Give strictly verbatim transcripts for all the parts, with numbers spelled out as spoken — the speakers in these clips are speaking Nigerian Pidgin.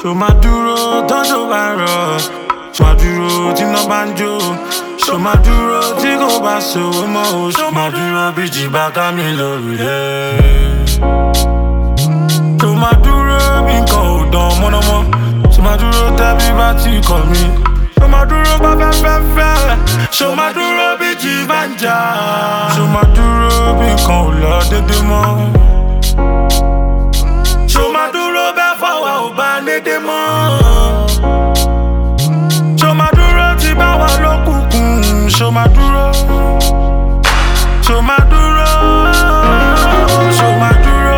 Ṣo máa dúró tọ́jọ́ bá rọ̀? Ṣo máa dúró tí iná bá ń jó? Ṣo máa dúró tí kò bá sówó mọ́ o? Ṣo máa dúró bí jì bá ká mi lórùlé? Ṣo máa dúró bí nǹkan ò dán mọ́nàmọ́? Ṣo máa dúró tẹ́bí bá ti kọ̀ mí? Ṣo máa dúró bá fẹ́ fẹ́ fẹ́? Ṣo máa dúró bí jì bá ń jà? Ṣo máa dúró bí nǹkan ò lọ dédé mọ́? Ṣo máa dúró bẹ́ẹ̀ fọwọ́ ò bá dédé mọ́? Ṣo máa dúró tí bá wà lókùnkùn? Ṣo máa dúró? Ṣo máa dúró? Ṣo máa dúró?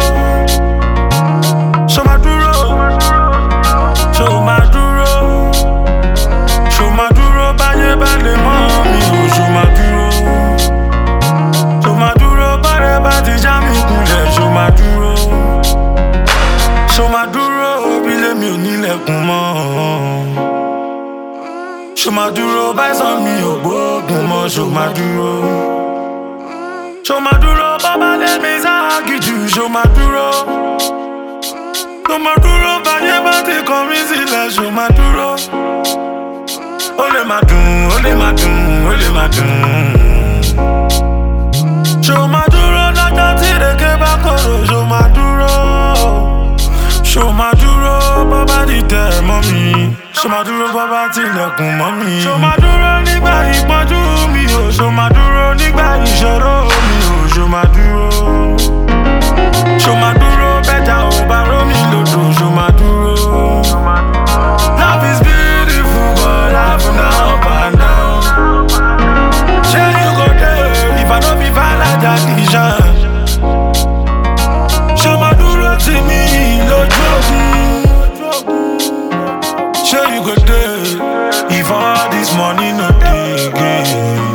Ṣo máa dúró? Ṣo máa dúró? Ṣo máa dúró báyé bá lè mọ́ mi o? Ṣo máa dúró? Ṣo máa dúró bárẹ̀ bá ti já mi kulẹ̀? Ṣo máa dúró? Ṣo máa dúró bílẹ̀ mi ò nílẹ̀kùn mọ́? Ṣo máa dúró báyìí mi ò gbóògùn mọ́? Ṣo máa dúró? Ṣo máa dúró bàbá lẹ́mi sáàgì jù? Ṣo máa dúró? Ṣo máa dúró báyé bá ti kọ̀ mí sílẹ̀? Ṣo máa dúró? Ó lè máa dùn, ó lè máa dùn, ó lè máa dùn. Ṣo máa dúró lọ́jọ́ tí ìrèké bá korò? Ṣo máa dúró? Ṣo máa dúró bàbá ti tẹ̀ mọ́ mi? Ṣo máa dúró bàbá ti lẹ̀kùn mọ́ mi? Ṣo máa dúró nígbà ìpọ́njú mi o? Ṣo máa dúró nígbà ìṣòro mi o? Ṣo máa dúró? Ṣo máa dúró bẹ́jà ò bá ró mi lòdò? Ṣo máa dúró? Life is beautiful but life na up and down. Ṣé you go there if I no be violent addiction? Ṣo máa dúró tì mí lójú ogun? Ṣé you go there if all this money no dey again?